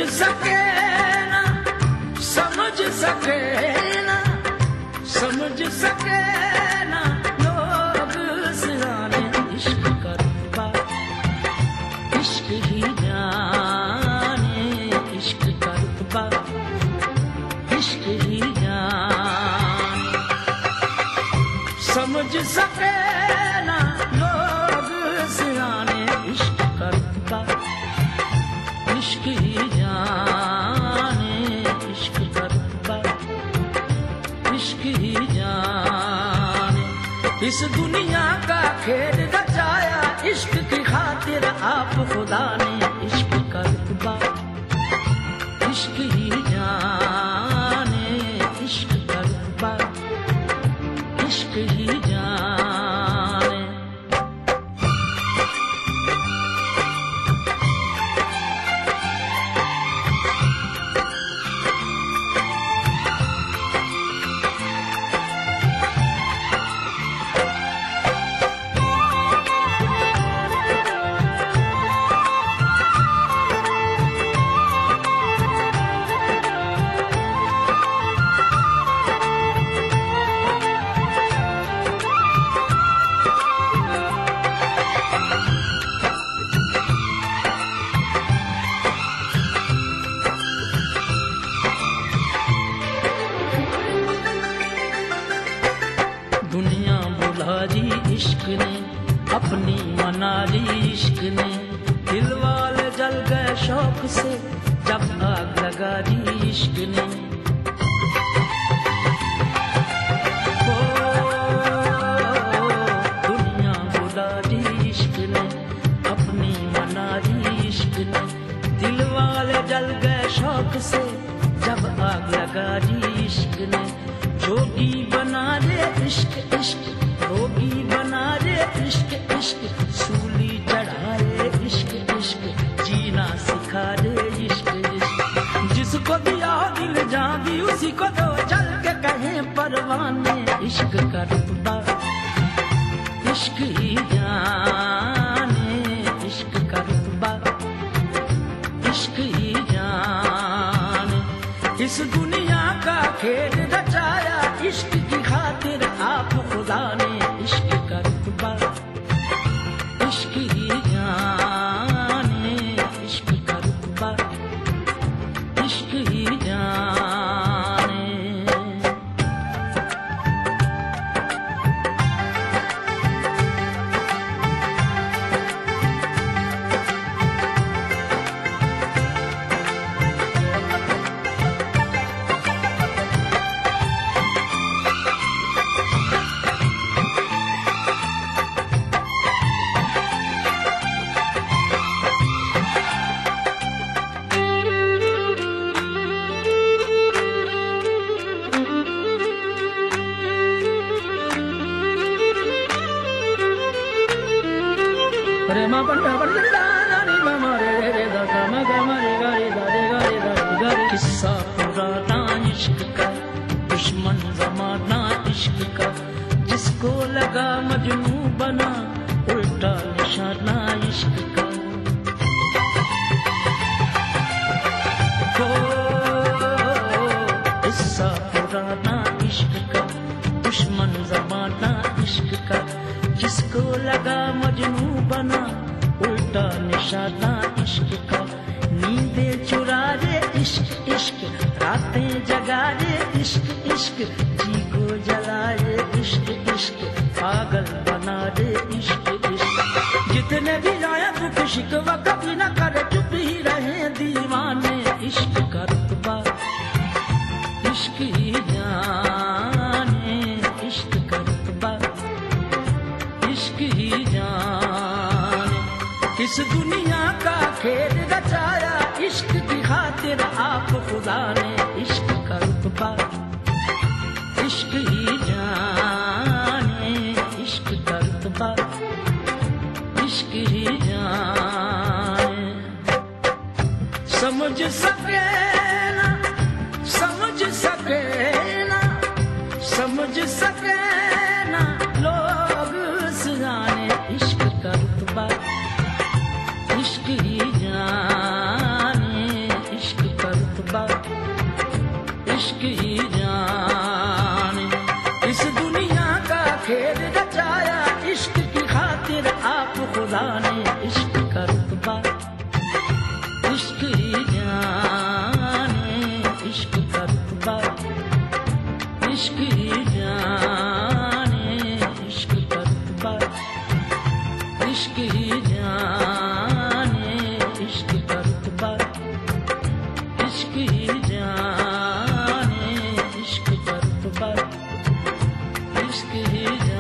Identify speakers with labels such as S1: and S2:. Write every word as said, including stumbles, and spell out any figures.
S1: सके ना समझ सके ना समझ सके ना लोग सिराने इश्क का रुतबा इश्क ही जाने इश्क का रुतबा इश्क ही जाने समझ सके ना लोग सिराने इश्क का रुतबा इश्क ही जाने इश्क का रुतबा इश्क ही जाने इस दुनिया का खेल रचाया इश्क की खातिर आप खुदा ने इश्क का रुतबा इश्क ही जाने इश्क का रुतबा इश्क ही जाने दुनिया बुला दी इश्क ने अपनी मना ली इश्क ने दिल वाले जल गए शौक से जब आग लगा दी इश्क ने ओ, दुनिया बुला दी इश्क ने अपनी मना ली इश्क ने दिल वाले जल गए शौक से जब आग लगा दी इश्क ने जोगी बना दे इश्क इश्क रोगी बना दे इश्क इश्क सूली चढ़ाए इश्क इश्क जीना सिखा दे इश्क इश्क जिसको दिया दिल जागी उसी को दो चल के कहे परवाने इश्क का रुतबा इश्क ही जाने इश्क का रुतबा इश्क ही जाने इस दुनिया का खेल रचाया इश्क की खातिर आप खुदा ने इश्क का रुतबा इश्क ही जाने इश्क का रुतबा इश्क ही जाने रे मा पंडा पंडा नी मा रे रे दा गा मा गा मा रे गा रे दा रे गा रे दा गा रे किस्सा पुराना इश्क का दुश्मन जमाना इश्क का जिसको लगा मजनू बना उल्टा निशाना इश्क का हो किस्सा पुराना इश्क का दुश्मन जमाना इश्क का जिसको लगा मजनू बना उल्टा निशाना इश्क का नींदें चुरा दे इश्क इश्क रातें जगा दे इश्क इश्क जी को जलाए इश्क इश्क पागल बना दे इश्क इश्क जितने भी आया दुख शिकवा कभी न करे चुप ही रहे दीवाने इश्क का रुतबा इश्क ही जाने इश्क का रुतबा इश्क ही जाने इस दुनिया का खेल रचाया इश्क की खातिर आप खुदा ने इश्क का रुतबा इश्क ही जाने इश्क का रुतबा इश्क ही जाने समझ सके ना समझ सके ना समझ सके ना लोग सिराने इश्क का रुतबा इश्क ही जाने इश्क इश्क ही जाने इश्क का रुतबा, इश्क ही जाने इश्क का रुतबा, इश्क ही जाने इश्क का रुतबा, इश्क ही जाने।